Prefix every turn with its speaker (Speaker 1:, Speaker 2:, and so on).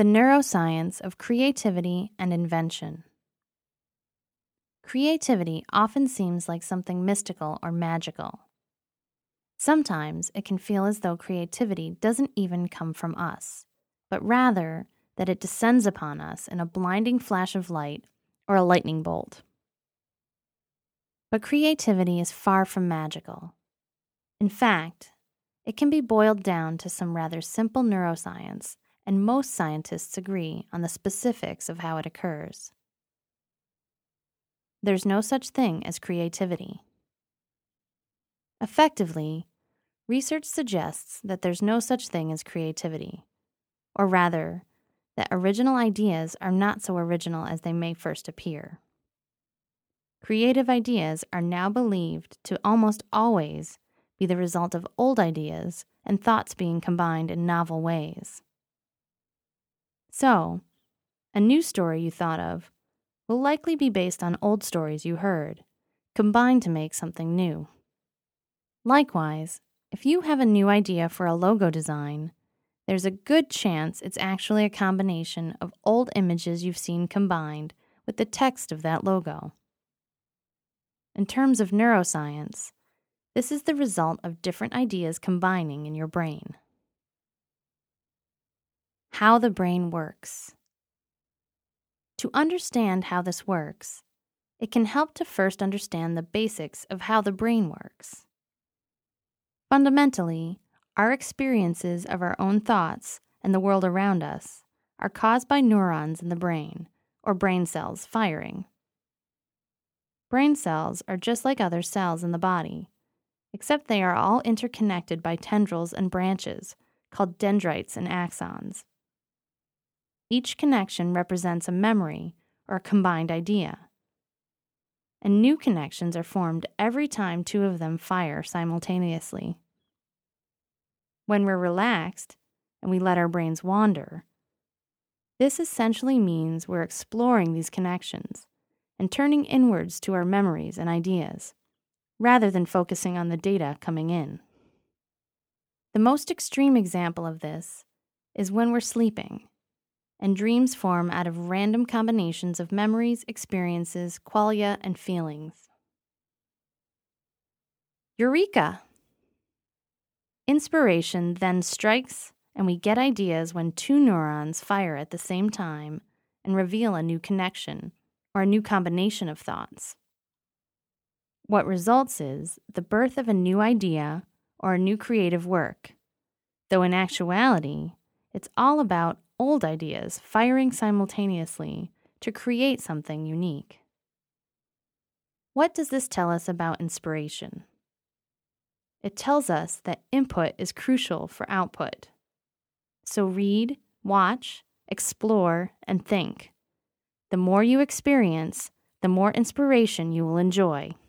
Speaker 1: The neuroscience of creativity and invention. Creativity often seems like something mystical or magical. Sometimes it can feel as though creativity doesn't even come from us, but rather that it descends upon us in a blinding flash of light or a lightning bolt. But creativity is far from magical. In fact, it can be boiled down to some rather simple neuroscience, and most scientists agree on the specifics of how it occurs. There's no such thing as creativity. Effectively, research suggests that there's no such thing as creativity, or rather, that original ideas are not so original as they may first appear. Creative ideas are now believed to almost always be the result of old ideas and thoughts being combined in novel ways. So, a new story you thought of will likely be based on old stories you heard, combined to make something new. Likewise, if you have a new idea for a logo design, there's a good chance it's actually a combination of old images you've seen combined with the text of that logo. In terms of neuroscience, this is the result of different ideas combining in your brain. How the brain works. To understand how this works, it can help to first understand the basics of how the brain works. Fundamentally, our experiences of our own thoughts and the world around us are caused by neurons in the brain, or brain cells, firing. Brain cells are just like other cells in the body, except they are all interconnected by tendrils and branches called dendrites and axons. Each connection represents a memory or a combined idea, and new connections are formed every time two of them fire simultaneously. When we're relaxed and we let our brains wander, this essentially means we're exploring these connections and turning inwards to our memories and ideas, rather than focusing on the data coming in. The most extreme example of this is when we're sleeping, and dreams form out of random combinations of memories, experiences, qualia, and feelings. Eureka! Inspiration then strikes, and we get ideas when two neurons fire at the same time and reveal a new connection or a new combination of thoughts. What results is the birth of a new idea or a new creative work, though in actuality, it's all about old ideas firing simultaneously to create something unique. What does this tell us about inspiration? It tells us that input is crucial for output. So read, watch, explore, and think. The more you experience, the more inspiration you will enjoy.